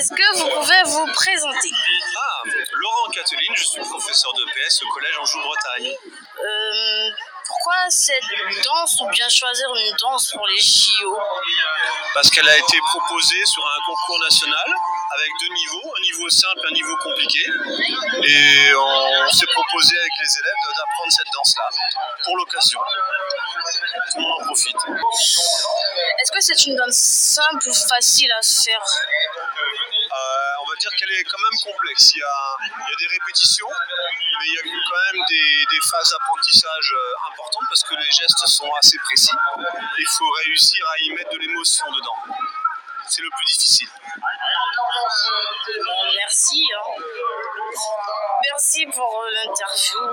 Est-ce que vous pouvez vous présenter? Laurent Cateline, je suis professeur de PS au collège Anjou-Bretagne. Pourquoi cette danse ou bien choisir une danse pour les JO? Parce qu'elle a été proposée sur un concours national avec 2 niveaux, un niveau simple et un niveau compliqué. Et on s'est proposé avec les élèves d'apprendre cette danse-là pour l'occasion. Tout le monde en profite. Est-ce que c'est une danse simple ou facile à faire? On va dire qu'elle est quand même complexe. Il y a des répétitions, mais il y a quand même des phases d'apprentissage importantes parce que les gestes sont assez précis. Il faut réussir à y mettre de l'émotion dedans. C'est le plus difficile. Merci. Merci pour l'interview.